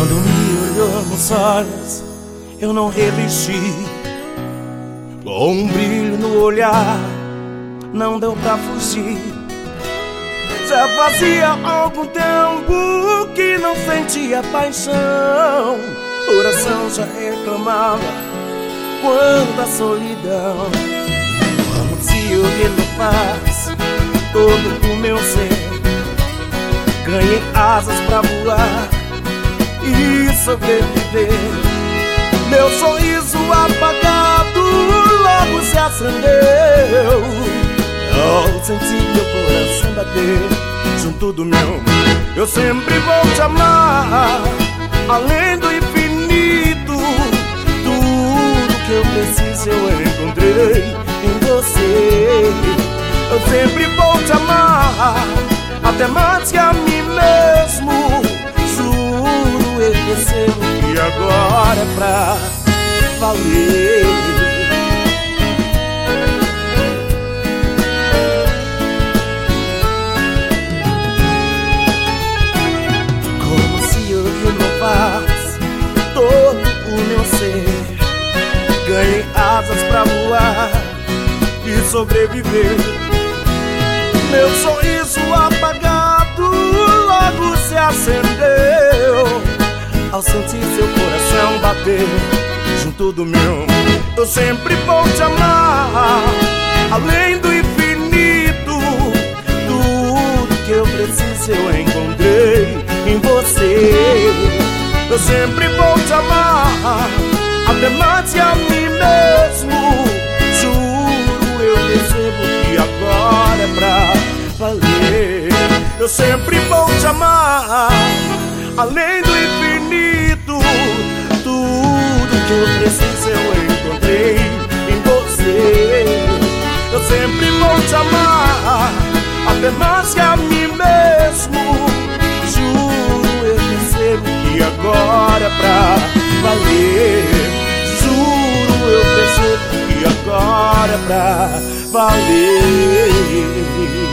Quando me olhou nos olhos, eu não resisti. Com um brilho no olhar, não deu pra fugir. Já fazia algum tempo que não sentia paixão. Coração já reclamava quanta solidão. Como se eu renovasse todo o meu ser. Ganhei asas pra voar e sobreviver. Meu sorriso apagado logo se acendeu ao sentir meu coração bater junto do meu. Eu sempre vou te amar, além do infinito. Tudo que eu preciso eu encontrei em você. Eu sempre vou te amar, até mais que a mim mesmo. Juro, eu percebo que agora é pra valer. Como se eu renovasse todo o meu ser. Ganhei asas pra voar e sobreviver. Meu sorriso apagado logo se acendeu ao sentir seu coração bater junto do meu. Eu sempre vou te amar, além do infinito. Tudo que eu preciso eu encontrei em você. Eu sempre vou te amar, até mais que a mim mesmo. Juro, eu percebo que agora é pra valer. Eu sempre vou te amar, além do infinito. Tudo que eu preciso eu encontrei em você. Eu sempre vou te amar, até mais que a mim mesmo. Juro, eu percebo que agora é pra valer. Juro, eu percebo que agora é pra valer.